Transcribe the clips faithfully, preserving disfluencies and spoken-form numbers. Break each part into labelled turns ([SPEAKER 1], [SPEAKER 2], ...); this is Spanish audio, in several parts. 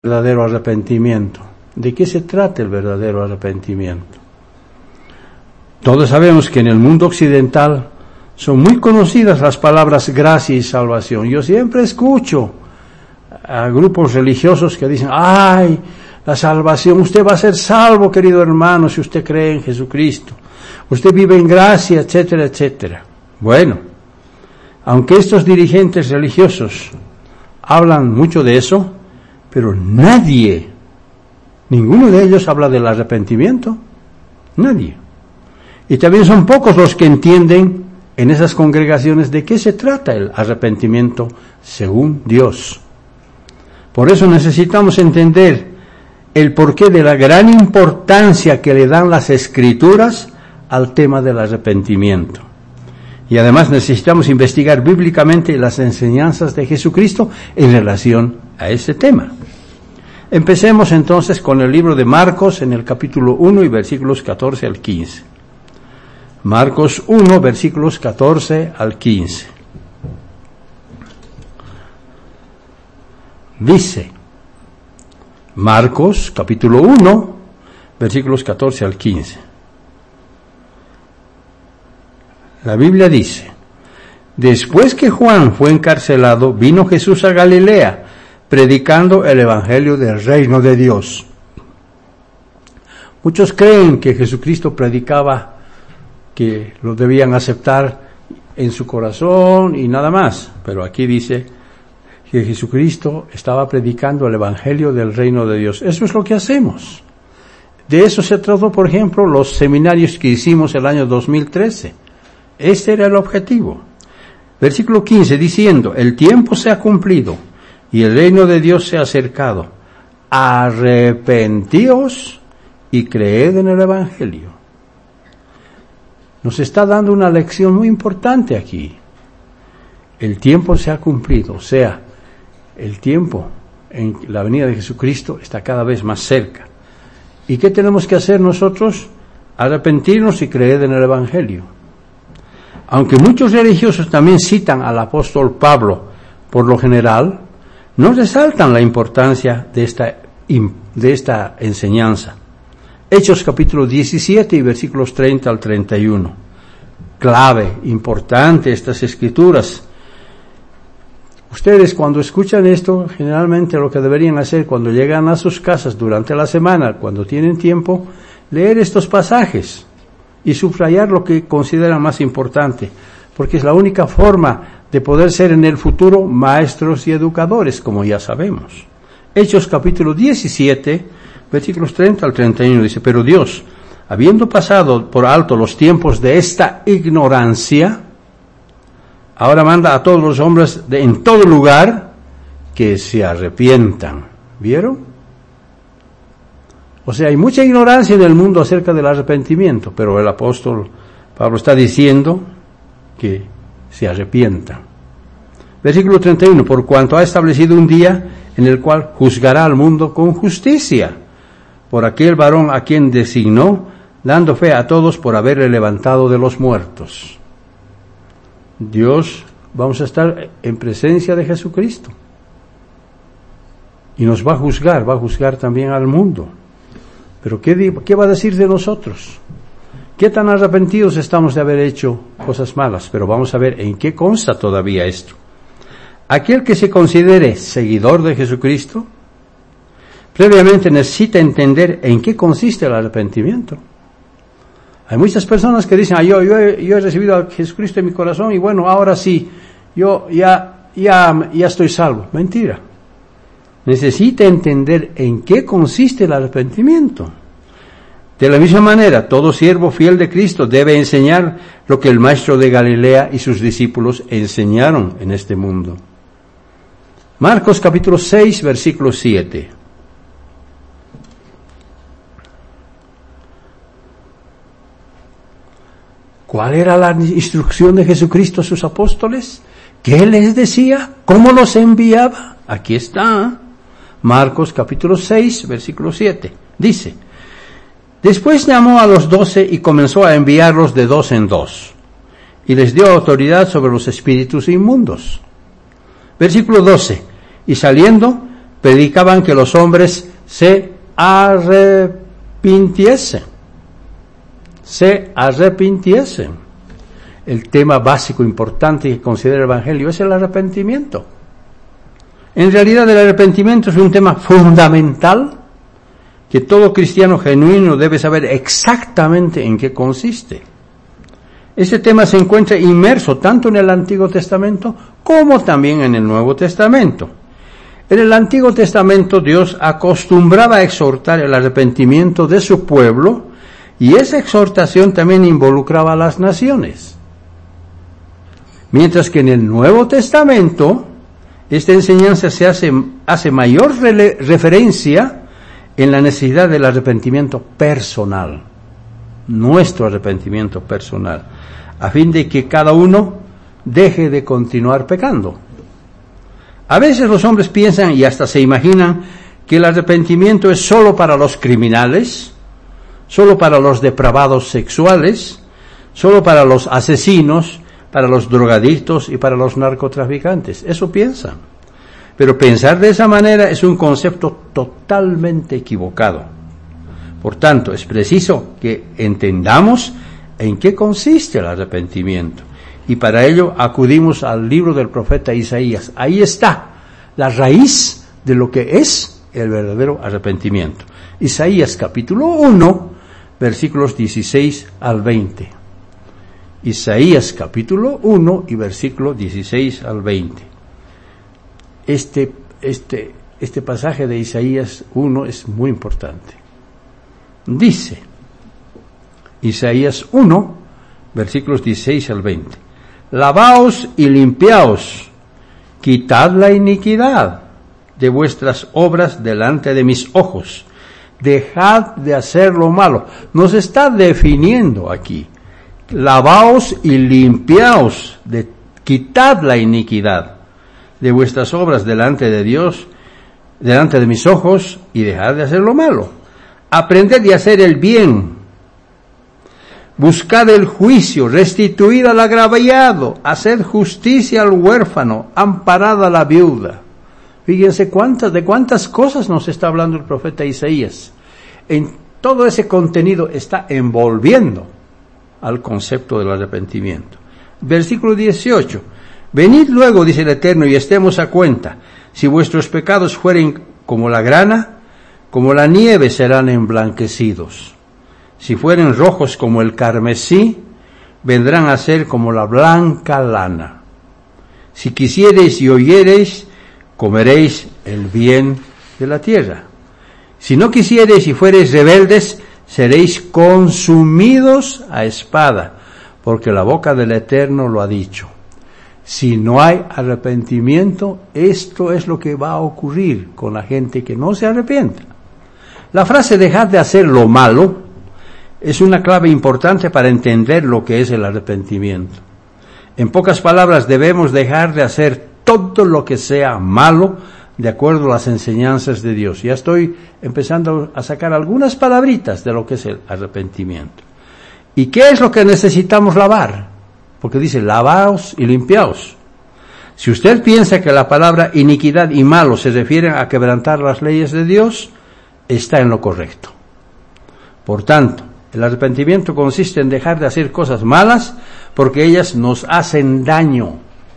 [SPEAKER 1] verdadero arrepentimiento. ¿De qué se trata el verdadero arrepentimiento? Todos sabemos que en el mundo occidental son muy conocidas las palabras gracia y salvación. Yo siempre escucho a grupos religiosos que dicen, ¡ay, la salvación! Usted va a ser salvo, querido hermano, si usted cree en Jesucristo. Usted vive en gracia, etcétera, etcétera. Bueno, aunque estos dirigentes religiosos hablan mucho de eso, pero nadie, ninguno de ellos habla del arrepentimiento. Nadie. Y también son pocos los que entienden en esas congregaciones de qué se trata el arrepentimiento según Dios. Por eso necesitamos entender el porqué de la gran importancia que le dan las Escrituras al tema del arrepentimiento. Y además necesitamos investigar bíblicamente las enseñanzas de Jesucristo en relación a ese tema. Empecemos entonces con el libro de Marcos en el capítulo uno y versículos catorce al quince. Marcos uno, versículos catorce al quince. Dice, Marcos capítulo uno, versículos catorce al quince. La Biblia dice, después que Juan fue encarcelado, vino Jesús a Galilea, predicando el evangelio del reino de Dios. Muchos creen que Jesucristo predicaba que lo debían aceptar en su corazón y nada más, pero aquí dice que Jesucristo estaba predicando el evangelio del reino de Dios. Eso es lo que hacemos. De eso se trató, por ejemplo, los seminarios que hicimos el año dos mil trece. Este era el objetivo. Versículo quince, diciendo, el tiempo se ha cumplido y el reino de Dios se ha acercado. Arrepentíos y creed en el evangelio. Nos está dando una lección muy importante aquí. El tiempo se ha cumplido, o sea, el tiempo en la venida de Jesucristo está cada vez más cerca. ¿Y qué tenemos que hacer nosotros? Arrepentirnos y creer en el evangelio. Aunque muchos religiosos también citan al apóstol Pablo, por lo general, no resaltan la importancia de esta, de esta enseñanza. Hechos capítulo diecisiete y versículos treinta al treinta y uno. Clave, importante estas escrituras. Ustedes cuando escuchan esto, generalmente lo que deberían hacer cuando llegan a sus casas durante la semana, cuando tienen tiempo, leer estos pasajes y subrayar lo que consideran más importante, porque es la única forma de poder ser en el futuro maestros y educadores, como ya sabemos. Hechos capítulo diecisiete, versículos treinta al treinta y uno, dice, pero Dios, habiendo pasado por alto los tiempos de esta ignorancia, ahora manda a todos los hombres de, en todo lugar que se arrepientan. ¿Vieron? O sea, hay mucha ignorancia en el mundo acerca del arrepentimiento, pero el apóstol Pablo está diciendo que se arrepientan. Versículo treinta y uno, por cuanto ha establecido un día en el cual juzgará al mundo con justicia, por aquel varón a quien designó, dando fe a todos por haberle levantado de los muertos. Dios, vamos a estar en presencia de Jesucristo. Y nos va a juzgar, va a juzgar también al mundo. Pero ¿qué, qué va a decir de nosotros? ¿Qué tan arrepentidos estamos de haber hecho cosas malas? Pero vamos a ver en qué consta todavía esto. Aquel que se considere seguidor de Jesucristo, previamente necesita entender en qué consiste el arrepentimiento. Hay muchas personas que dicen, ah, yo, yo, he, yo he recibido a Jesucristo en mi corazón y bueno, ahora sí, yo ya, ya, ya estoy salvo. Mentira. Necesita entender en qué consiste el arrepentimiento. De la misma manera, todo siervo fiel de Cristo debe enseñar lo que el maestro de Galilea y sus discípulos enseñaron en este mundo. Marcos capítulo seis, versículo siete. ¿Cuál era la instrucción de Jesucristo a sus apóstoles? ¿Qué les decía? ¿Cómo los enviaba? Aquí está. Marcos capítulo seis, versículo siete. Dice, después llamó a los doce y comenzó a enviarlos de dos en dos, y les dio autoridad sobre los espíritus inmundos. Versículo doce. Y saliendo, predicaban que los hombres se arrepintiesen. Se arrepintiesen. El tema básico importante que considera el Evangelio es el arrepentimiento. En realidad el arrepentimiento es un tema fundamental que todo cristiano genuino debe saber exactamente en qué consiste. Ese tema se encuentra inmerso tanto en el Antiguo Testamento como también en el Nuevo Testamento. En el Antiguo Testamento Dios acostumbraba a exhortar el arrepentimiento de su pueblo y esa exhortación también involucraba a las naciones. Mientras que en el Nuevo Testamento esta enseñanza se hace, hace mayor rele, referencia en la necesidad del arrepentimiento personal, nuestro arrepentimiento personal, a fin de que cada uno deje de continuar pecando. A veces los hombres piensan y hasta se imaginan que el arrepentimiento es solo para los criminales, solo para los depravados sexuales, solo para los asesinos, para los drogadictos y para los narcotraficantes. Eso piensan. Pero pensar de esa manera es un concepto totalmente equivocado. Por tanto, es preciso que entendamos en qué consiste el arrepentimiento. Y para ello acudimos al libro del profeta Isaías. Ahí está la raíz de lo que es el verdadero arrepentimiento. Isaías capítulo uno, versículos dieciséis al veinte. Isaías capítulo uno y versículo dieciséis al veinte. Este, este, este pasaje de Isaías uno es muy importante. Dice, Isaías uno, versículos dieciséis al veinte. Lavaos y limpiaos, quitad la iniquidad de vuestras obras delante de mis ojos. Dejad de hacer lo malo. Nos está definiendo aquí. Lavaos y limpiaos, de, quitad la iniquidad de vuestras obras delante de Dios, delante de mis ojos, y dejad de hacer lo malo. Aprended de hacer el bien, buscad el juicio, restituid al agraviado, haced justicia al huérfano, amparad a la viuda. Fíjense cuántas, de cuántas cosas nos está hablando el profeta Isaías. En todo ese contenido está envolviendo al concepto del arrepentimiento. Versículo dieciocho. Venid luego, dice el Eterno, y estemos a cuenta. Si vuestros pecados fueren como la grana, como la nieve serán emblanquecidos. Si fueren rojos como el carmesí, vendrán a ser como la blanca lana. Si quisiereis y oyereis, comeréis el bien de la tierra. Si no quisiereis y fuereis rebeldes, seréis consumidos a espada, porque la boca del Eterno lo ha dicho. Si no hay arrepentimiento, esto es lo que va a ocurrir con la gente que no se arrepienta. La frase dejad de hacer lo malo es una clave importante para entender lo que es el arrepentimiento. En pocas palabras, debemos dejar de hacer todo lo que sea malo de acuerdo a las enseñanzas de Dios. Ya estoy empezando a sacar algunas palabritas de lo que es el arrepentimiento. ¿Y qué es lo que necesitamos lavar? Porque dice, lavaos y limpiaos. Si usted piensa que la palabra iniquidad y malo se refieren a quebrantar las leyes de Dios, está en lo correcto. Por tanto, el arrepentimiento consiste en dejar de hacer cosas malas porque ellas nos hacen daño.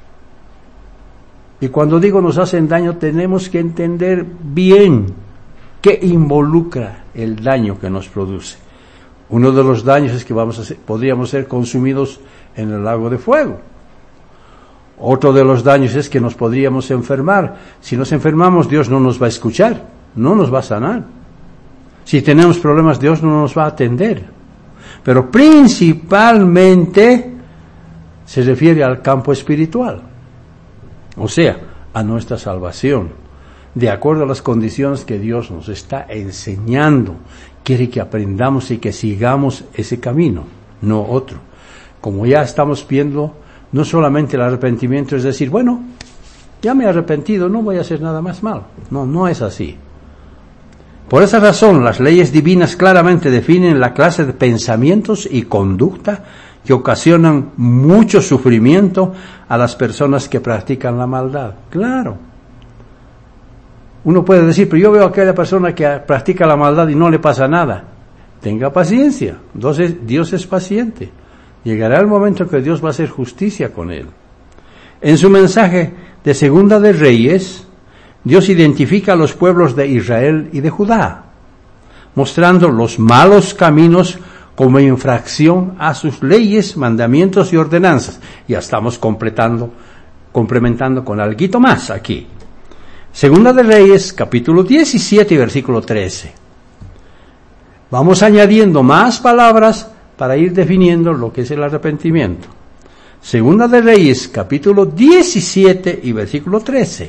[SPEAKER 1] Y cuando digo nos hacen daño, tenemos que entender bien qué involucra el daño que nos produce. Uno de los daños es que vamos a ser, podríamos ser consumidos en el lago de fuego. Otro de los daños es que nos podríamos enfermar. Si nos enfermamos, Dios no nos va a escuchar, no nos va a sanar. Si tenemos problemas, Dios no nos va a atender. Pero principalmente se refiere al campo espiritual. O sea, a nuestra salvación, de acuerdo a las condiciones que Dios nos está enseñando. Quiere que aprendamos y que sigamos ese camino, no otro. Como ya estamos viendo, no solamente el arrepentimiento es decir, bueno, ya me he arrepentido, no voy a hacer nada más mal. No, no es así. Por esa razón, las leyes divinas claramente definen la clase de pensamientos y conducta que ocasionan mucho sufrimiento a las personas que practican la maldad. Claro. Uno puede decir, pero yo veo a aquella persona que practica la maldad y no le pasa nada. Tenga paciencia, entonces Dios es paciente. Llegará el momento que Dios va a hacer justicia con él. En su mensaje de Segunda de Reyes, Dios identifica a los pueblos de Israel y de Judá, mostrando los malos caminos como infracción a sus leyes, mandamientos y ordenanzas. Ya estamos completando, complementando con algo más aquí. Segunda de Reyes, capítulo diecisiete, versículo trece. Vamos añadiendo más palabras para ir definiendo lo que es el arrepentimiento. Segunda de Reyes, capítulo diecisiete y versículo trece.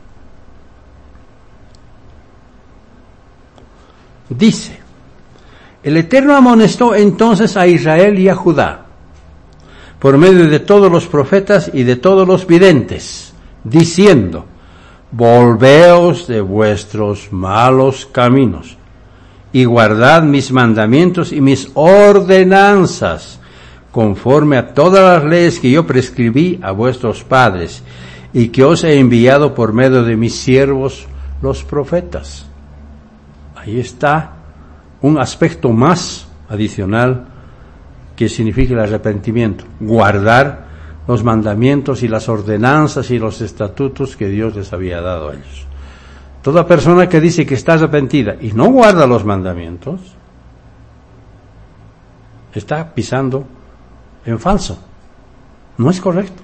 [SPEAKER 1] Dice: el Eterno amonestó entonces a Israel y a Judá, por medio de todos los profetas y de todos los videntes, diciendo: volveos de vuestros malos caminos, y guardad mis mandamientos y mis ordenanzas, conforme a todas las leyes que yo prescribí a vuestros padres, y que os he enviado por medio de mis siervos los profetas. Ahí está un aspecto más adicional que significa el arrepentimiento: guardar los mandamientos y las ordenanzas y los estatutos que Dios les había dado a ellos. Toda persona que dice que está arrepentida y no guarda los mandamientos, está pisando en falso. No es correcto.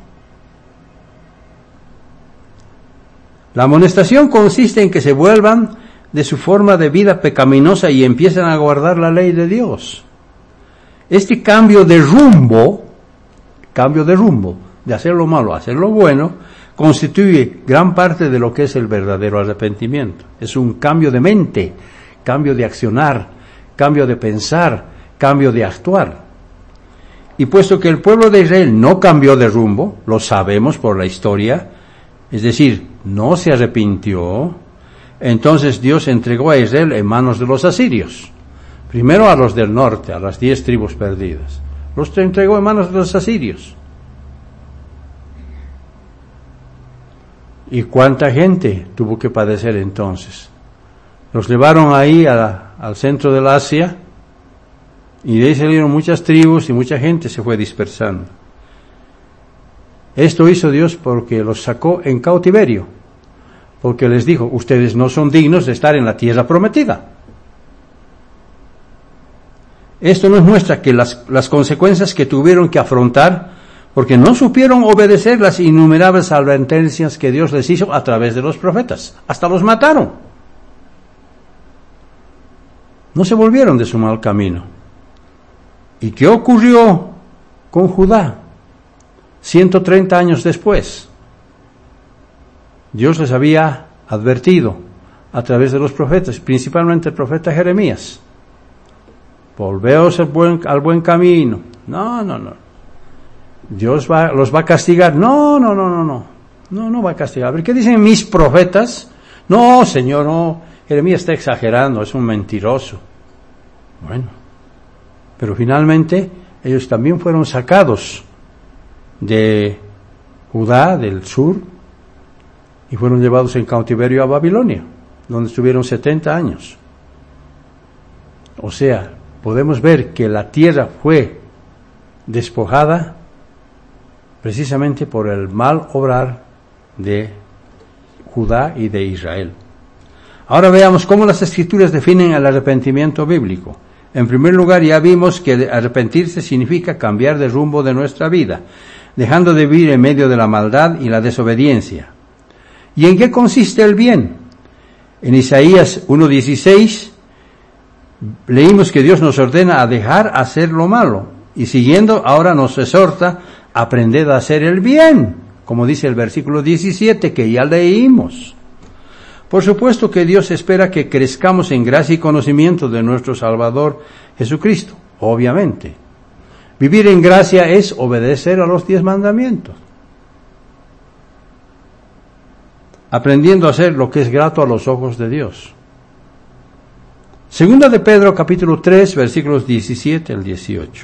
[SPEAKER 1] La amonestación consiste en que se vuelvan de su forma de vida pecaminosa y empiezan a guardar la ley de Dios. Este cambio de rumbo, cambio de rumbo, de hacer lo malo a hacer lo bueno, constituye gran parte de lo que es el verdadero arrepentimiento. Es un cambio de mente, cambio de accionar, cambio de pensar, cambio de actuar. Y puesto que el pueblo de Israel no cambió de rumbo, lo sabemos por la historia, es decir, no se arrepintió, entonces Dios entregó a Israel en manos de los asirios. Primero a los del norte, a las diez tribus perdidas. Los entregó en manos de los asirios. ¿Y cuánta gente tuvo que padecer entonces? Los llevaron ahí a, al centro del Asia, y de ahí salieron muchas tribus y mucha gente se fue dispersando. Esto hizo Dios porque los sacó en cautiverio, porque les dijo: ustedes no son dignos de estar en la tierra prometida. Esto nos muestra que las, las consecuencias que tuvieron que afrontar, porque no supieron obedecer las innumerables advertencias que Dios les hizo a través de los profetas. Hasta los mataron. No se volvieron de su mal camino. ¿Y qué ocurrió con Judá? ciento treinta años después. Dios les había advertido a través de los profetas, principalmente el profeta Jeremías: volveos al buen, al buen camino. No, no, no. Dios va, los va a castigar. No, no, no, no, no. No, no va a castigar. A ver, ¿qué dicen mis profetas? No, Señor, no. Jeremías está exagerando, es un mentiroso. Bueno, pero finalmente ellos también fueron sacados de Judá, del sur, y fueron llevados en cautiverio a Babilonia, donde estuvieron setenta años. O sea, podemos ver que la tierra fue despojada precisamente por el mal obrar de Judá y de Israel. Ahora veamos cómo las Escrituras definen el arrepentimiento bíblico. En primer lugar, ya vimos que arrepentirse significa cambiar de rumbo de nuestra vida, dejando de vivir en medio de la maldad y la desobediencia. ¿Y en qué consiste el bien? En Isaías uno dieciséis leímos que Dios nos ordena a dejar hacer lo malo, y siguiendo ahora nos exhorta: aprended a hacer el bien, como dice el versículo diecisiete que ya leímos. Por supuesto que Dios espera que crezcamos en gracia y conocimiento de nuestro Salvador Jesucristo, obviamente. Vivir en gracia es obedecer a los diez mandamientos, aprendiendo a hacer lo que es grato a los ojos de Dios. Segunda de Pedro, capítulo tres, versículos diecisiete al dieciocho.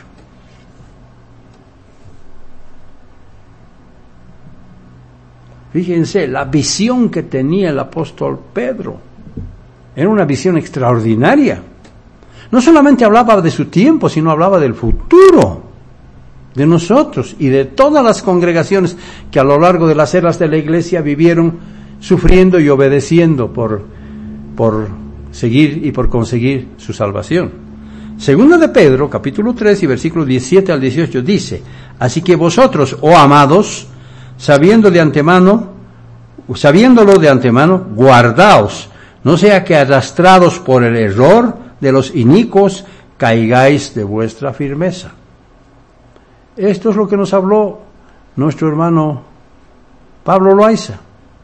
[SPEAKER 1] Fíjense, la visión que tenía el apóstol Pedro era una visión extraordinaria. No solamente hablaba de su tiempo, sino hablaba del futuro de nosotros y de todas las congregaciones que a lo largo de las eras de la iglesia vivieron sufriendo y obedeciendo por, por seguir y por conseguir su salvación. Segunda de Pedro, capítulo tres y versículos diecisiete al dieciocho dice: así que vosotros, oh amados, sabiendo de antemano, sabiéndolo de antemano, guardaos, no sea que arrastrados por el error de los inicuos caigáis de vuestra firmeza. Esto es lo que nos habló nuestro hermano Pablo Loaiza,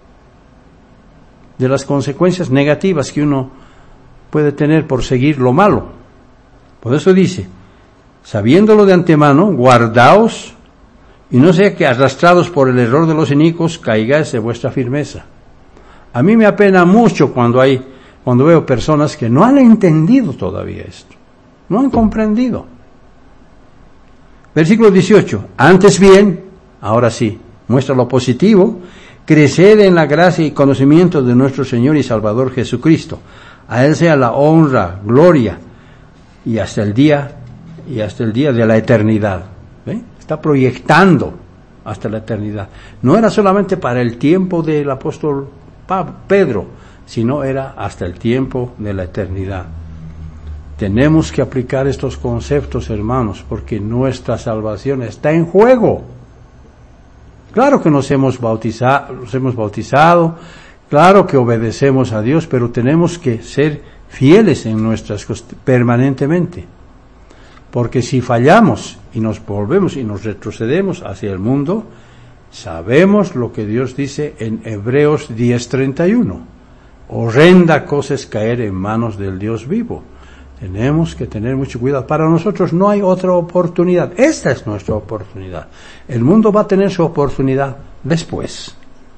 [SPEAKER 1] de las consecuencias negativas que uno puede tener por seguir lo malo. Por eso dice, sabiéndolo de antemano, guardaos, y no sea que arrastrados por el error de los inicuos caigáis de vuestra firmeza. A mí me apena mucho cuando hay, cuando veo personas que no han entendido todavía esto, no han comprendido. Versículo dieciocho, antes bien, ahora sí, muestra lo positivo, creced en la gracia y conocimiento de nuestro Señor y Salvador Jesucristo. A Él sea la honra, gloria, y hasta el día, y hasta el día de la eternidad. ¿Ve? Está proyectando hasta la eternidad. No era solamente para el tiempo del apóstol Pedro, sino era hasta el tiempo de la eternidad. Tenemos que aplicar estos conceptos, hermanos, porque nuestra salvación está en juego. Claro que nos hemos bautizado, nos hemos bautizado, claro que obedecemos a Dios, pero tenemos que ser fieles en nuestras cosas permanentemente. Porque si fallamos y nos volvemos y nos retrocedemos hacia el mundo, sabemos lo que Dios dice en Hebreos diez treinta y uno. Horrenda cosa es caer en manos del Dios vivo. Tenemos que tener mucho cuidado. Para nosotros no hay otra oportunidad. Esta es nuestra oportunidad. El mundo va a tener su oportunidad después.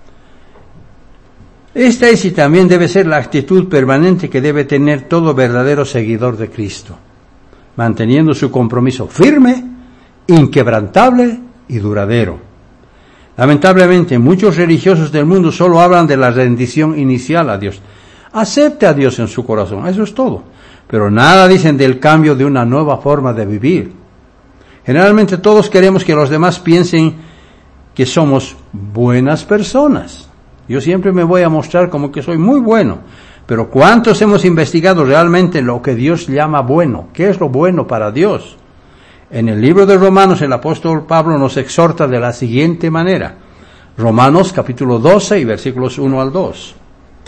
[SPEAKER 1] Esta es y también debe ser la actitud permanente que debe tener todo verdadero seguidor de Cristo, manteniendo su compromiso firme, inquebrantable y duradero. Lamentablemente, muchos religiosos del mundo solo hablan de la rendición inicial a Dios. Acepte a Dios en su corazón, eso es todo. Pero nada dicen del cambio de una nueva forma de vivir. Generalmente todos queremos que los demás piensen que somos buenas personas. Yo siempre me voy a mostrar como que soy muy bueno. Pero ¿cuántos hemos investigado realmente lo que Dios llama bueno? ¿Qué es lo bueno para Dios? En el libro de Romanos el apóstol Pablo nos exhorta de la siguiente manera. Romanos capítulo doce y versículos uno al dos.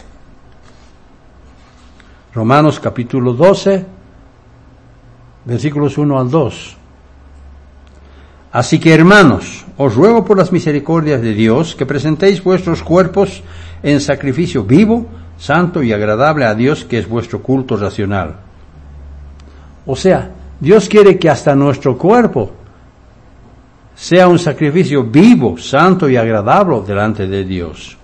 [SPEAKER 1] Romanos capítulo doce, versículos uno al dos. Así que, hermanos, os ruego por las misericordias de Dios que presentéis vuestros cuerpos en sacrificio vivo, santo y agradable a Dios, que es vuestro culto racional. O sea, Dios quiere que hasta nuestro cuerpo sea un sacrificio vivo, santo y agradable delante de Dios.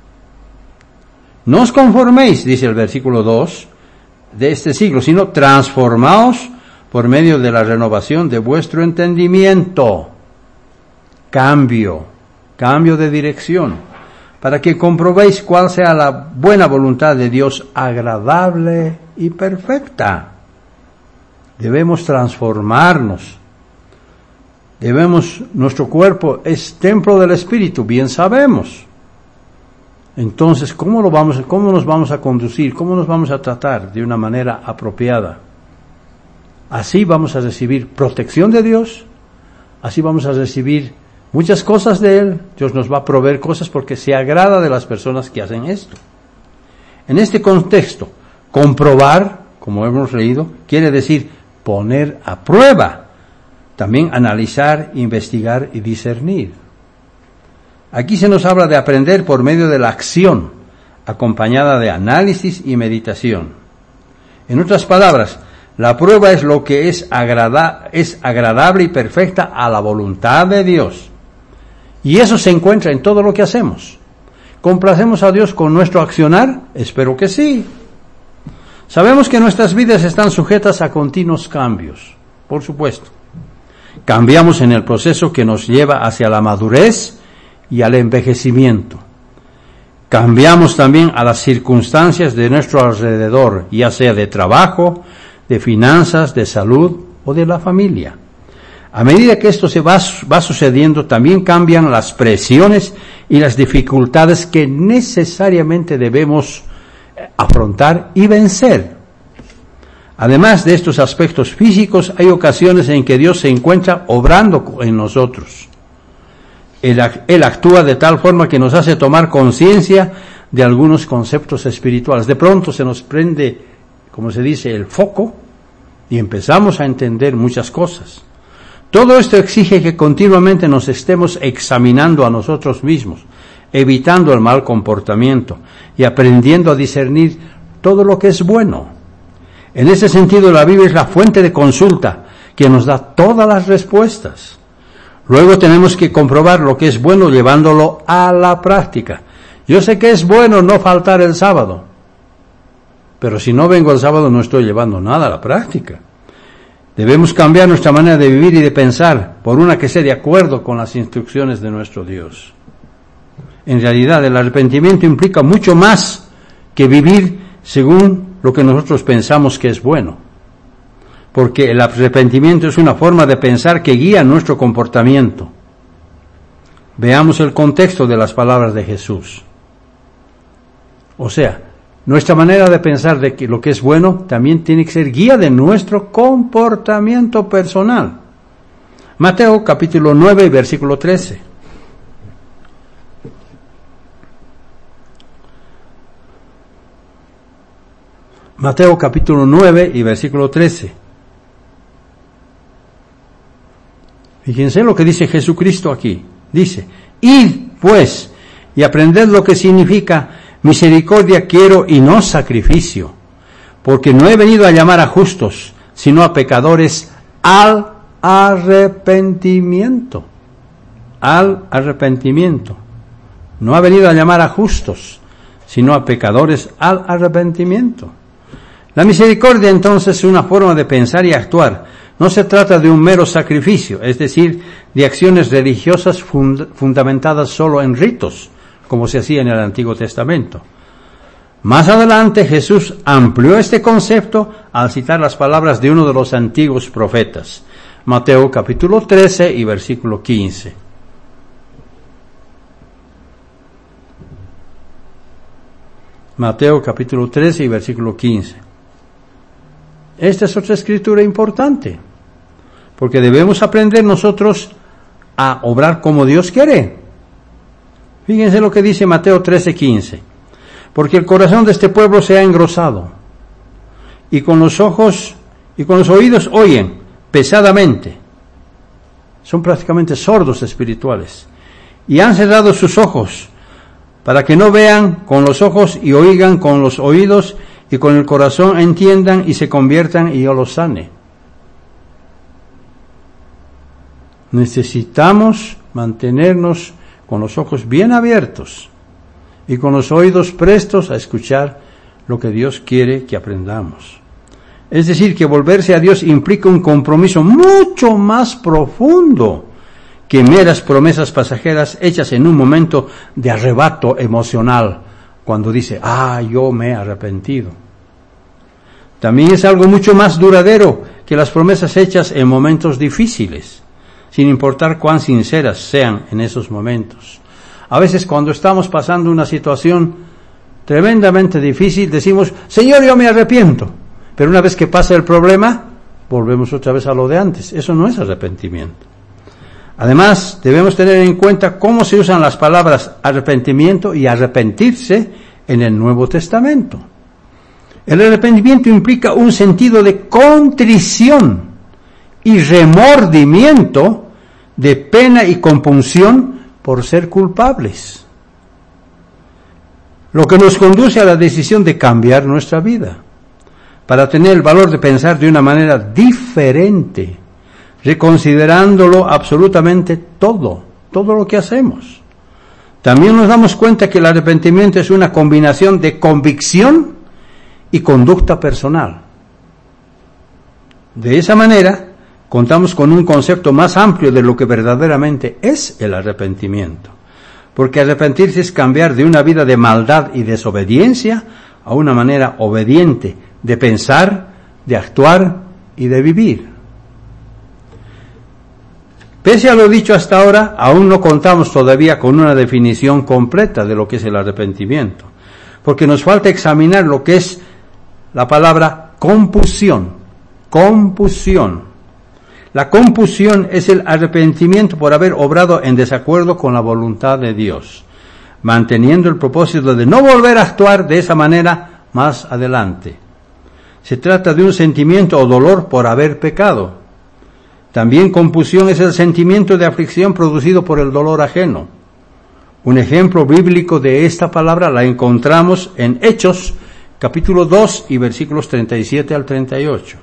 [SPEAKER 1] No os conforméis, dice el versículo dos, de este siglo, sino transformaos por medio de la renovación de vuestro entendimiento. Cambio, cambio de dirección, para que comprobéis cuál sea la buena voluntad de Dios, agradable y perfecta. Debemos transformarnos. Debemos, nuestro cuerpo es templo del Espíritu, bien sabemos. Entonces, ¿cómo lo vamos, cómo nos vamos a conducir? ¿Cómo nos vamos a tratar de una manera apropiada? Así vamos a recibir protección de Dios, así vamos a recibir muchas cosas de Él. Dios nos va a proveer cosas porque se agrada de las personas que hacen esto. En este contexto, comprobar, como hemos leído, quiere decir poner a prueba, también analizar, investigar y discernir. Aquí se nos habla de aprender por medio de la acción, acompañada de análisis y meditación. En otras palabras, la prueba es lo que es, agrada, es agradable y perfecta a la voluntad de Dios. Y eso se encuentra en todo lo que hacemos. ¿Complacemos a Dios con nuestro accionar? Espero que sí. Sabemos que nuestras vidas están sujetas a continuos cambios, por supuesto. Cambiamos en el proceso que nos lleva hacia la madurez y al envejecimiento. Cambiamos también a las circunstancias de nuestro alrededor, ya sea de trabajo, de finanzas, de salud o de la familia. A medida que esto se va, va sucediendo, también cambian las presiones y las dificultades que necesariamente debemos afrontar y vencer. Además de estos aspectos físicos, hay ocasiones en que Dios se encuentra obrando en nosotros. Él, él actúa de tal forma que nos hace tomar conciencia de algunos conceptos espirituales. De pronto se nos prende, como se dice, el foco y empezamos a entender muchas cosas. Todo esto exige que continuamente nos estemos examinando a nosotros mismos, evitando el mal comportamiento y aprendiendo a discernir todo lo que es bueno. En ese sentido, la Biblia es la fuente de consulta que nos da todas las respuestas. Luego tenemos que comprobar lo que es bueno llevándolo a la práctica. Yo sé que es bueno no faltar el sábado, pero si no vengo el sábado no estoy llevando nada a la práctica. Debemos cambiar nuestra manera de vivir y de pensar por una que esté de acuerdo con las instrucciones de nuestro Dios. En realidad, el arrepentimiento implica mucho más que vivir según lo que nosotros pensamos que es bueno. Porque el arrepentimiento es una forma de pensar que guía nuestro comportamiento. Veamos el contexto de las palabras de Jesús. O sea, nuestra manera de pensar de que lo que es bueno también tiene que ser guía de nuestro comportamiento personal. Mateo capítulo nueve, versículo trece. Mateo capítulo nueve y versículo trece. Fíjense lo que dice Jesucristo aquí. Dice, id pues y aprended lo que significa misericordia quiero y no sacrificio, porque no he venido a llamar a justos, sino a pecadores al arrepentimiento. Al arrepentimiento. No ha venido a llamar a justos, sino a pecadores al arrepentimiento. La misericordia entonces es una forma de pensar y actuar. No se trata de un mero sacrificio, es decir, de acciones religiosas fund- fundamentadas solo en ritos, como se hacía en el Antiguo Testamento. Más adelante Jesús amplió este concepto al citar las palabras de uno de los antiguos profetas. Mateo capítulo trece y versículo quince. Mateo capítulo trece y versículo quince. Esta es otra escritura importante, porque debemos aprender nosotros a obrar como Dios quiere. Fíjense lo que dice Mateo trece, quince. Porque el corazón de este pueblo se ha engrosado, y con los ojos y con los oídos oyen pesadamente. Son prácticamente sordos espirituales. Y han cerrado sus ojos, para que no vean con los ojos y oigan con los oídos, y con el corazón entiendan y se conviertan y yo los sane. Necesitamos mantenernos con los ojos bien abiertos y con los oídos prestos a escuchar lo que Dios quiere que aprendamos. Es decir, que volverse a Dios implica un compromiso mucho más profundo que meras promesas pasajeras hechas en un momento de arrebato emocional, cuando dice, ah, yo me he arrepentido. También es algo mucho más duradero que las promesas hechas en momentos difíciles, sin importar cuán sinceras sean en esos momentos. A veces cuando estamos pasando una situación tremendamente difícil, decimos, Señor, yo me arrepiento. Pero una vez que pasa el problema, volvemos otra vez a lo de antes. Eso no es arrepentimiento. Además, debemos tener en cuenta cómo se usan las palabras arrepentimiento y arrepentirse en el Nuevo Testamento. El arrepentimiento implica un sentido de contrición y remordimiento, de pena y compunción por ser culpables, lo que nos conduce a la decisión de cambiar nuestra vida, para tener el valor de pensar de una manera diferente, reconsiderándolo absolutamente todo, todo lo que hacemos. También nos damos cuenta que el arrepentimiento es una combinación de convicción y conducta personal. De esa manera, contamos con un concepto más amplio de lo que verdaderamente es el arrepentimiento. porque arrepentirse es cambiar de una vida de maldad y desobediencia a una manera obediente de pensar, de actuar y de vivir. Pese a lo dicho hasta ahora, aún no contamos todavía con una definición completa de lo que es el arrepentimiento, porque nos falta examinar lo que es la palabra compusión. Compusión. La compusión es el arrepentimiento por haber obrado en desacuerdo con la voluntad de Dios, manteniendo el propósito de no volver a actuar de esa manera más adelante. Se trata de un sentimiento o dolor por haber pecado. También compusión es el sentimiento de aflicción producido por el dolor ajeno. Un ejemplo bíblico de esta palabra la encontramos en Hechos, capítulo dos y versículos treinta y siete al treinta y ocho.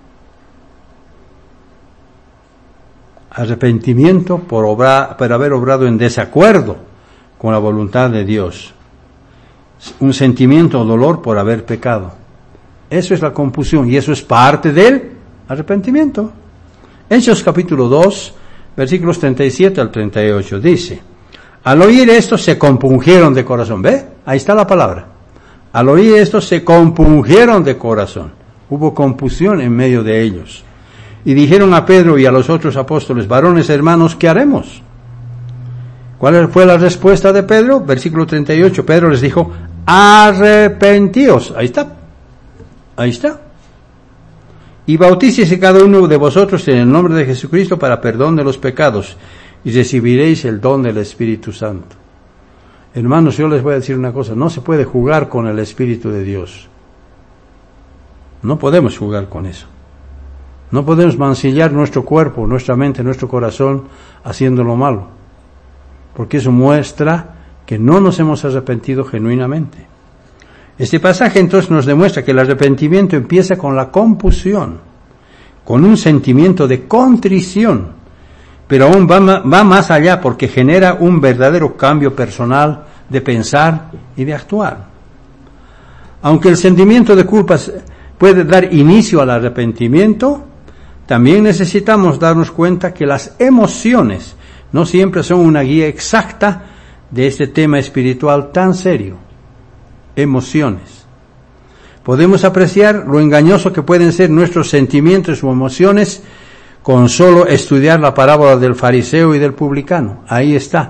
[SPEAKER 1] Arrepentimiento por, obra, por haber obrado en desacuerdo con la voluntad de Dios. Un sentimiento o dolor por haber pecado. Eso es la compusión y eso es parte del arrepentimiento. Hechos capítulo dos, versículos treinta y siete al treinta y ocho, dice: al oír esto se compungieron de corazón. ¿Ve? Ahí está la palabra. Al oír esto se compungieron de corazón. Hubo confusión en medio de ellos. Y dijeron a Pedro y a los otros apóstoles: varones hermanos, ¿qué haremos? ¿Cuál fue la respuesta de Pedro? Versículo treinta y ocho, Pedro les dijo: arrepentíos. Ahí está. Ahí está. Y bautícese cada uno de vosotros en el nombre de Jesucristo para perdón de los pecados, y recibiréis el don del Espíritu Santo. Hermanos, yo les voy a decir una cosa: no se puede jugar con el Espíritu de Dios. No podemos jugar con eso. No podemos mancillar nuestro cuerpo, nuestra mente, nuestro corazón haciendo lo malo, porque eso muestra que no nos hemos arrepentido genuinamente. Este pasaje entonces nos demuestra que el arrepentimiento empieza con la compusión, con un sentimiento de contrición, pero aún va, va más allá porque genera un verdadero cambio personal de pensar y de actuar. Aunque el sentimiento de culpa puede dar inicio al arrepentimiento, también necesitamos darnos cuenta que las emociones no siempre son una guía exacta de este tema espiritual tan serio. Emociones. Podemos apreciar lo engañoso que pueden ser nuestros sentimientos o emociones con solo estudiar la parábola del fariseo y del publicano. Ahí está.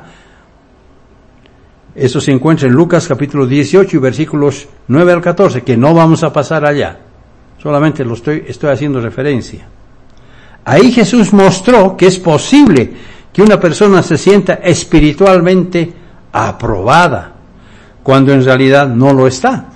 [SPEAKER 1] Eso se encuentra en Lucas capítulo dieciocho y versículos nueve al catorce, que no vamos a pasar allá. Solamente lo estoy, estoy haciendo referencia. Ahí Jesús mostró que es posible que una persona se sienta espiritualmente aprobada, cuando en realidad no lo está.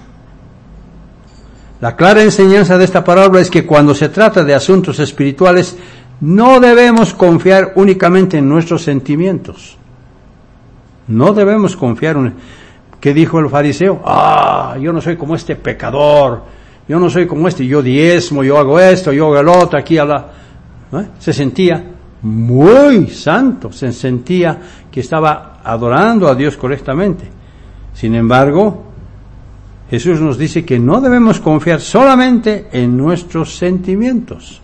[SPEAKER 1] La clara enseñanza de esta parábola es que cuando se trata de asuntos espirituales, no debemos confiar únicamente en nuestros sentimientos. No debemos confiar en... ¿Qué dijo el fariseo? Ah, yo no soy como este pecador, yo no soy como este, yo diezmo, yo hago esto, yo hago el otro, aquí a la... ¿Eh? Se sentía muy santo, se sentía que estaba adorando a Dios correctamente. Sin embargo, Jesús nos dice que no debemos confiar solamente en nuestros sentimientos.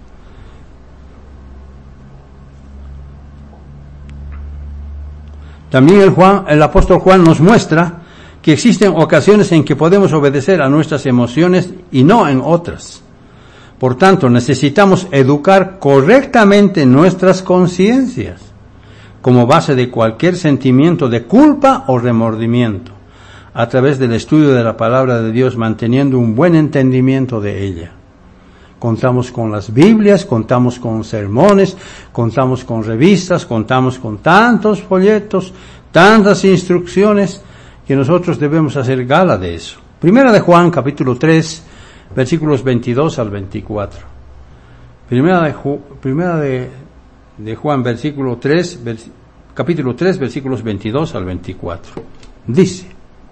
[SPEAKER 1] También el, Juan, el apóstol Juan nos muestra que existen ocasiones en que podemos obedecer a nuestras emociones y no en otras. Por tanto, necesitamos educar correctamente nuestras conciencias como base de cualquier sentimiento de culpa o remordimiento, a través del estudio de la palabra de Dios, manteniendo un buen entendimiento de ella. Contamos con las Biblias, contamos con sermones, contamos con revistas, contamos con tantos folletos, tantas instrucciones, que nosotros debemos hacer gala de eso. Primera de Juan, capítulo tres, versículos veintidós al veinticuatro. Primera de, Ju, primera de, de Juan, versículo tres, vers, capítulo tres, versículos veintidós al veinticuatro. Dice: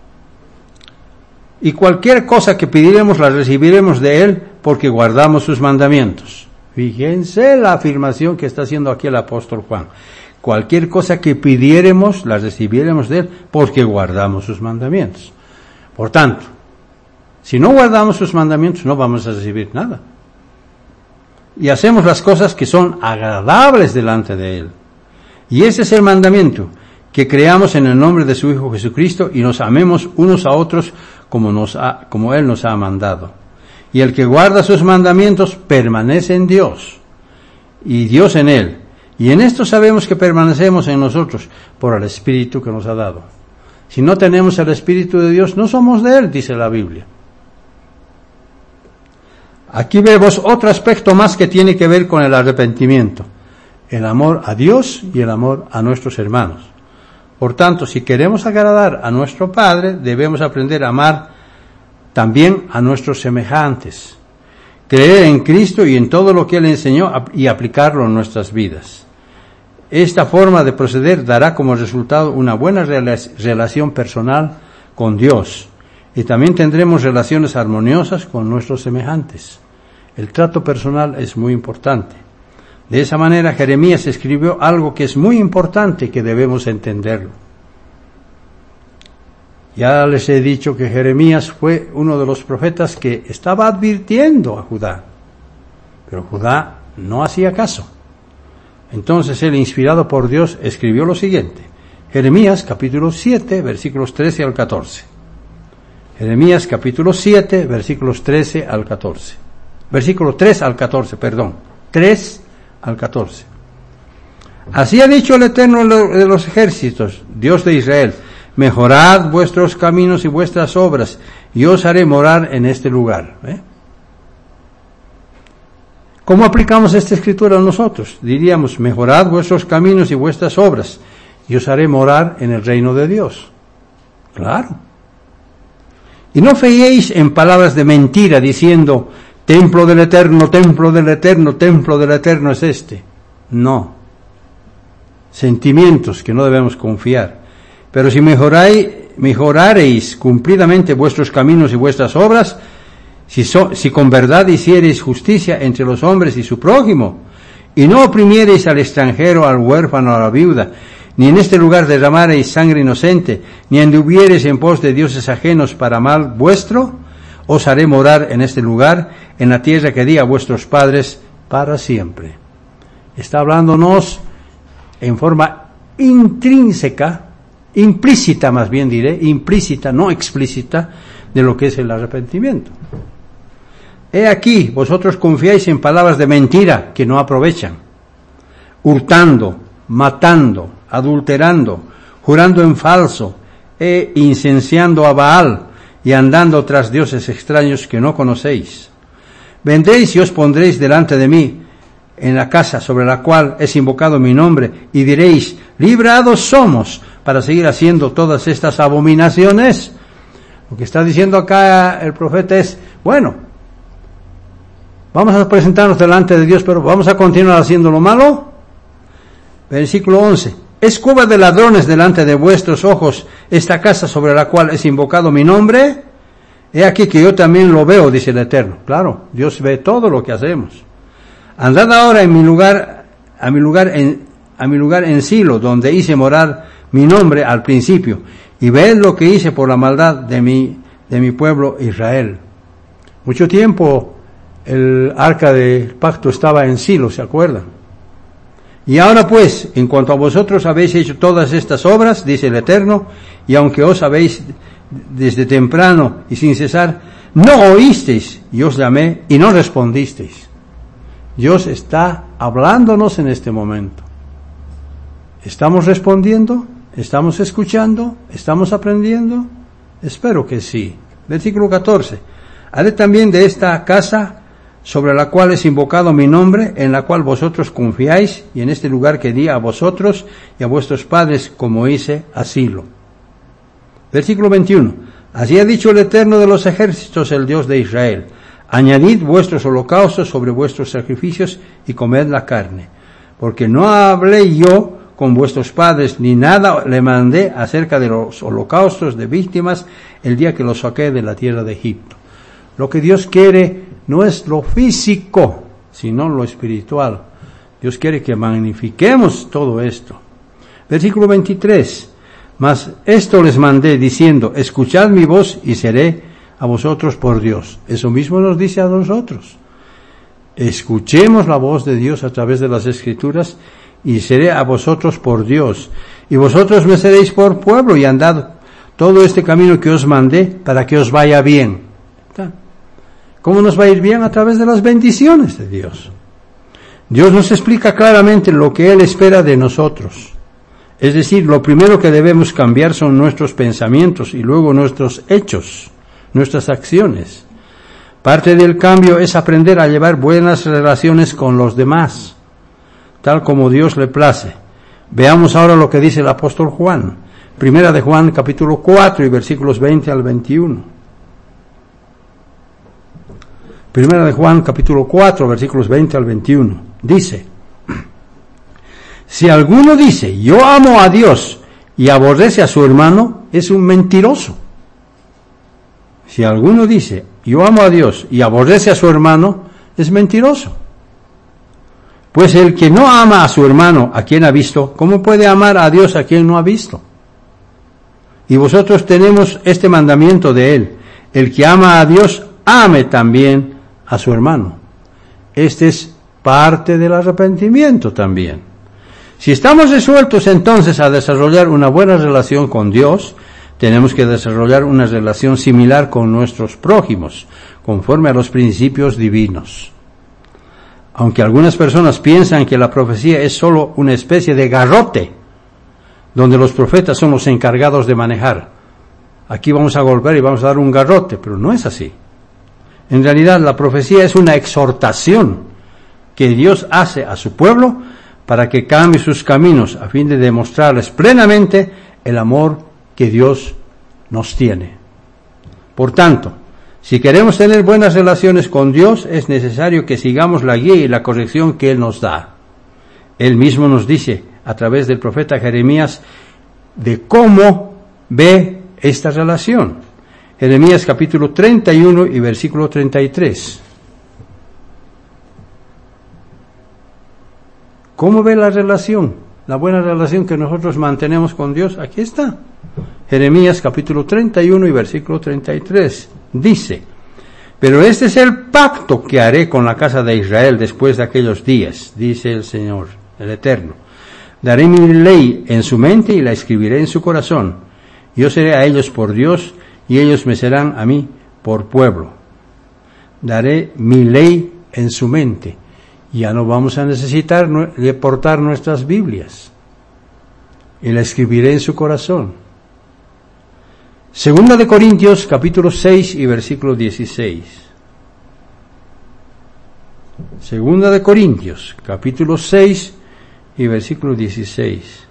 [SPEAKER 1] y cualquier cosa que pidiéremos la recibiremos de Él, porque guardamos sus mandamientos. Fíjense la afirmación que está haciendo aquí el apóstol Juan. Cualquier cosa que pidiéremos la recibiremos de Él, porque guardamos sus mandamientos. Por tanto, si no guardamos sus mandamientos, no vamos a recibir nada. Y hacemos las cosas que son agradables delante de Él. Y ese es el mandamiento, que creamos en el nombre de su Hijo Jesucristo y nos amemos unos a otros como nos ha, como Él nos ha mandado. Y el que guarda sus mandamientos permanece en Dios, y Dios en Él. Y en esto sabemos que permanecemos en nosotros por el Espíritu que nos ha dado. Si no tenemos el Espíritu de Dios, no somos de Él, dice la Biblia. Aquí vemos otro aspecto más que tiene que ver con el arrepentimiento: el amor a Dios y el amor a nuestros hermanos. Por tanto, si queremos agradar a nuestro Padre, debemos aprender a amar también a nuestros semejantes, creer en Cristo y en todo lo que Él enseñó y aplicarlo en nuestras vidas. Esta forma de proceder dará como resultado una buena relación personal con Dios, y también tendremos relaciones armoniosas con nuestros semejantes. El trato personal es muy importante. De esa manera, Jeremías escribió algo que es muy importante, que debemos entenderlo. Ya les he dicho que Jeremías fue uno de los profetas que estaba advirtiendo a Judá, pero Judá no hacía caso. Entonces él, inspirado por Dios, escribió lo siguiente: Jeremías capítulo siete, versículos trece al catorce. Jeremías capítulo siete, versículos trece al catorce. Versículo tres al catorce, perdón. tres al catorce. Así ha dicho el Eterno de los ejércitos, Dios de Israel: mejorad vuestros caminos y vuestras obras, y os haré morar en este lugar. ¿Eh? ¿Cómo aplicamos esta escritura a nosotros? Diríamos: mejorad vuestros caminos y vuestras obras, y os haré morar en el reino de Dios. Claro. Y no fiéis en palabras de mentira, diciendo: templo del Eterno, templo del Eterno, templo del Eterno es este. No. Sentimientos que no debemos confiar. Pero si mejoráis, mejorareis cumplidamente vuestros caminos y vuestras obras, si, so, si con verdad hiciereis justicia entre los hombres y su prójimo, y no oprimiereis al extranjero, al huérfano, a la viuda, ni en este lugar derramareis sangre inocente, ni anduviereis en pos de dioses ajenos para mal vuestro, os haré morar en este lugar, en la tierra que di a vuestros padres para siempre. Está hablándonos en forma intrínseca, implícita más bien diré, implícita, no explícita, de lo que es el arrepentimiento. He aquí, vosotros confiáis en palabras de mentira que no aprovechan, hurtando, matando, adulterando, jurando en falso, e incenciando a Baal, y andando tras dioses extraños que no conocéis. Vendréis y os pondréis delante de mí en la casa sobre la cual es invocado mi nombre, y diréis: librados somos para seguir haciendo todas estas abominaciones. Lo que está diciendo acá el profeta es: bueno, vamos a presentarnos delante de Dios, pero vamos a continuar haciendo lo malo. Versículo once: ¿es cueva de ladrones delante de vuestros ojos esta casa sobre la cual es invocado mi nombre? He aquí que yo también lo veo, dice el Eterno. Claro, Dios ve todo lo que hacemos. Andad ahora en mi lugar, a mi lugar en, a mi lugar en Silo, donde hice morar mi nombre al principio, y ved lo que hice por la maldad de mi, de mi pueblo Israel. Mucho tiempo el arca del pacto estaba en Silo, ¿se acuerdan? Y ahora pues, en cuanto a vosotros habéis hecho todas estas obras, dice el Eterno, y aunque os habéis desde temprano y sin cesar, no oísteis, y os llamé, y no respondisteis. Dios está hablándonos en este momento. ¿Estamos respondiendo? ¿Estamos escuchando? ¿Estamos aprendiendo? Espero que sí. Versículo catorce. Haré también de esta casa sobre la cual es invocado mi nombre, en la cual vosotros confiáis, y en este lugar que di a vosotros y a vuestros padres, como hice a Silo. Versículo veintiuno. Así ha dicho el Eterno de los ejércitos, el Dios de Israel: añadid vuestros holocaustos sobre vuestros sacrificios y comed la carne, porque no hablé yo con vuestros padres, ni nada le mandé acerca de los holocaustos de víctimas el día que los saqué de la tierra de Egipto. Lo que Dios quiere no es lo físico, sino lo espiritual. Dios quiere que magnifiquemos todo esto. Versículo veintitrés. Mas esto les mandé diciendo: escuchad mi voz y seré a vosotros por Dios. Eso mismo nos dice a nosotros. Escuchemos la voz de Dios a través de las Escrituras, y seré a vosotros por Dios. y vosotros me seréis por pueblo, y andad todo este camino que os mandé para que os vaya bien. ¿Cómo nos va a ir bien? A través de las bendiciones de Dios. Dios nos explica claramente lo que Él espera de nosotros. Es decir, lo primero que debemos cambiar son nuestros pensamientos y luego nuestros hechos, nuestras acciones. Parte del cambio es aprender a llevar buenas relaciones con los demás, tal como Dios le place. Veamos ahora lo que dice el apóstol Juan. Primera de Juan, capítulo cuatro y versículos veinte al veintiuno. Primera de Juan, capítulo cuatro, versículos veinte al veintiuno. Dice: si alguno dice, yo amo a Dios, y aborrece a su hermano, es un mentiroso. Si alguno dice, yo amo a Dios, y aborrece a su hermano, es mentiroso. Pues el que no ama a su hermano, a quien ha visto, ¿cómo puede amar a Dios a quien no ha visto? Y vosotros tenemos este mandamiento de Él: el que ama a Dios, ame también a su hermano. Este es parte del arrepentimiento también. Si estamos resueltos entonces a desarrollar una buena relación con Dios, tenemos que desarrollar una relación similar con nuestros prójimos, conforme a los principios divinos. Aunque algunas personas piensan que la profecía es solo una especie de garrote, donde los profetas son los encargados de manejar. Aquí vamos a golpear y vamos a dar un garrote, pero no es así. En realidad, la profecía es una exhortación que Dios hace a su pueblo para que cambie sus caminos, a fin de demostrarles plenamente el amor que Dios nos tiene. Por tanto, si queremos tener buenas relaciones con Dios, es necesario que sigamos la guía y la corrección que Él nos da. Él mismo nos dice, a través del profeta Jeremías, de cómo ve esta relación. Jeremías capítulo treinta y uno y versículo treinta y tres. ¿Cómo ve la relación? La buena relación que nosotros mantenemos con Dios. Aquí está. Jeremías capítulo treinta y uno y versículo treinta y tres. Dice: pero este es el pacto que haré con la casa de Israel después de aquellos días, dice el Señor, el Eterno. Daré mi ley en su mente y la escribiré en su corazón. Yo seré a ellos por Dios, y ellos me serán a mí por pueblo. Daré mi ley en su mente. Ya no vamos a necesitar de portar nuestras Biblias. Y la escribiré en su corazón. Segunda de Corintios, capítulo seis y versículo dieciséis. Segunda de Corintios, capítulo seis y versículo dieciséis.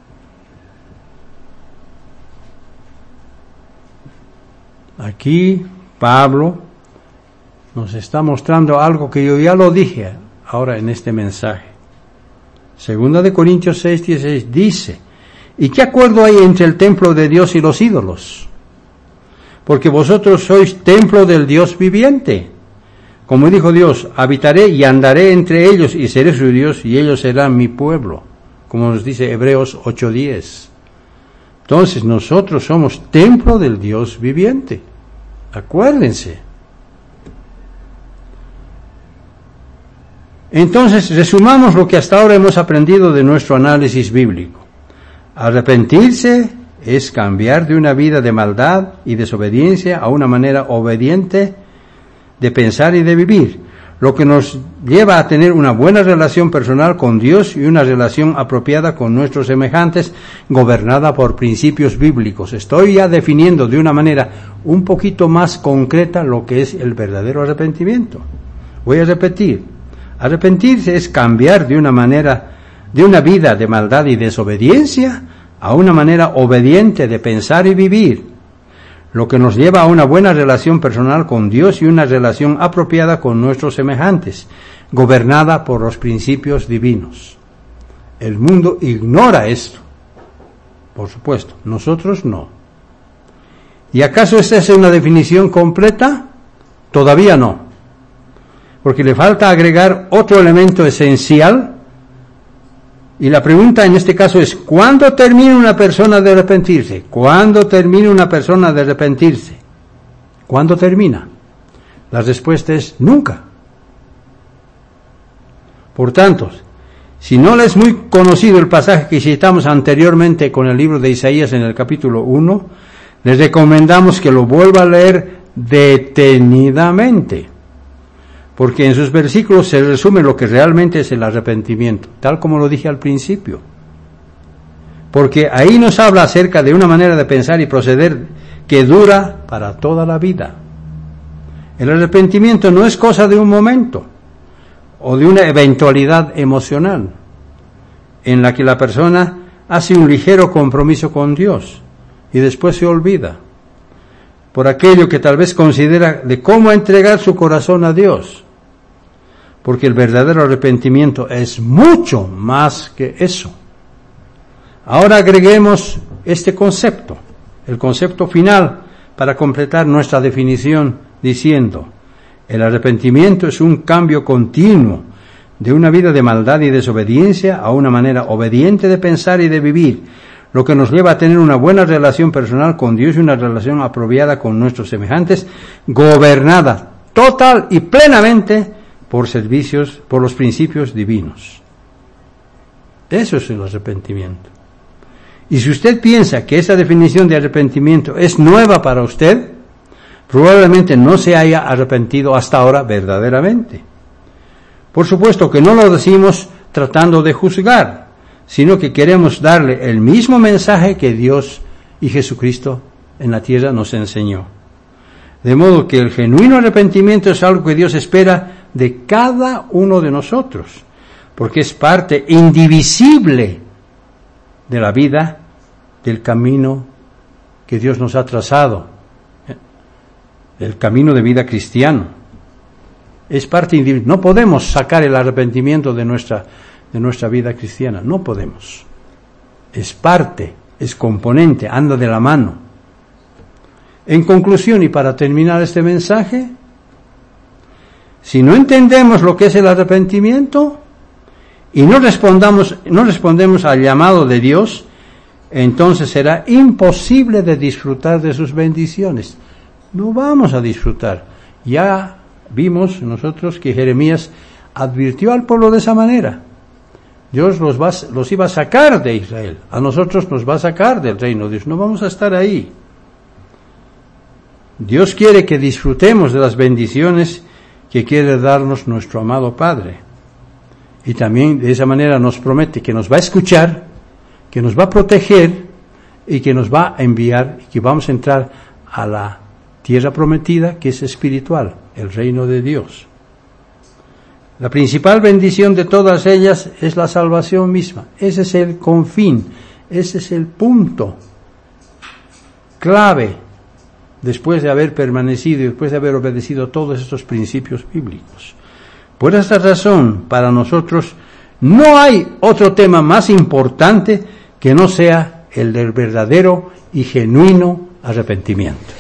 [SPEAKER 1] Aquí Pablo nos está mostrando algo que yo ya lo dije ahora en este mensaje. Segunda de Corintios seis, dieciséis dice: ¿y qué acuerdo hay entre el templo de Dios y los ídolos? Porque vosotros sois templo del Dios viviente. Como dijo Dios, habitaré y andaré entre ellos y seré su Dios y ellos serán mi pueblo. Como nos dice Hebreos ocho diez. Entonces nosotros somos templo del Dios viviente. Acuérdense. Entonces, resumamos lo que hasta ahora hemos aprendido de nuestro análisis bíblico. Arrepentirse es cambiar de una vida de maldad y desobediencia a una manera obediente de pensar y de vivir, lo que nos lleva a tener una buena relación personal con Dios y una relación apropiada con nuestros semejantes, gobernada por principios bíblicos. Estoy ya definiendo de una manera un poquito más concreta lo que es el verdadero arrepentimiento. Voy a repetir. Arrepentirse es cambiar de una manera, de una vida de maldad y desobediencia a una manera obediente de pensar y vivir, lo que nos lleva a una buena relación personal con Dios y una relación apropiada con nuestros semejantes, gobernada por los principios divinos. El mundo ignora esto, por supuesto, nosotros no. ¿Y acaso esta es una definición completa? Todavía no, porque le falta agregar otro elemento esencial. Y la pregunta en este caso es: ¿cuándo termina una persona de arrepentirse? ¿Cuándo termina una persona de arrepentirse? ¿Cuándo termina? La respuesta es nunca. Por tanto, Si no les es muy conocido el pasaje que citamos anteriormente con el libro de Isaías en el capítulo uno, les recomendamos que lo vuelva a leer detenidamente, porque en sus versículos se resume lo que realmente es el arrepentimiento, tal como lo dije al principio. Porque ahí nos habla acerca de una manera de pensar y proceder que dura para toda la vida. El arrepentimiento no es cosa de un momento o de una eventualidad emocional en la que la persona hace un ligero compromiso con Dios y después se olvida por aquello que tal vez considera de cómo entregar su corazón a Dios. Porque el verdadero arrepentimiento es mucho más que eso. Ahora agreguemos este concepto, el concepto final, para completar nuestra definición, diciendo: el arrepentimiento es un cambio continuo de una vida de maldad y desobediencia a una manera obediente de pensar y de vivir, lo que nos lleva a tener una buena relación personal con Dios y una relación apropiada con nuestros semejantes, gobernada total y plenamente por servicios, por los principios divinos. Eso es el arrepentimiento. Y si usted piensa que esa definición de arrepentimiento es nueva para usted, probablemente no se haya arrepentido hasta ahora verdaderamente. Por supuesto que no lo decimos tratando de juzgar, sino que queremos darle el mismo mensaje que Dios y Jesucristo en la tierra nos enseñó. De modo que el genuino arrepentimiento es algo que Dios espera de cada uno de nosotros, porque es parte indivisible de la vida, del camino que Dios nos ha trazado, el camino de vida cristiano. Es parte indivisible. No podemos sacar el arrepentimiento de nuestra, de nuestra vida cristiana, no podemos. Es parte, es componente, anda de la mano. En conclusión, y para terminar este mensaje, si no entendemos lo que es el arrepentimiento y no respondamos, no respondemos al llamado de Dios, entonces será imposible de disfrutar de sus bendiciones. No vamos a disfrutar. Ya vimos nosotros que Jeremías advirtió al pueblo de esa manera. Dios los, va, los iba a sacar de Israel. A nosotros nos va a sacar del reino de Dios. No vamos a estar ahí. Dios quiere que disfrutemos de las bendiciones que quiere darnos nuestro amado Padre. Y también de esa manera nos promete que nos va a escuchar, que nos va a proteger y que nos va a enviar, y que vamos a entrar a la tierra prometida, que es espiritual, el reino de Dios. La principal bendición de todas ellas es la salvación misma. Ese es el confín, ese es el punto clave después de haber permanecido y después de haber obedecido todos estos principios bíblicos. Por esta razón, para nosotros no hay otro tema más importante que no sea el del verdadero y genuino arrepentimiento.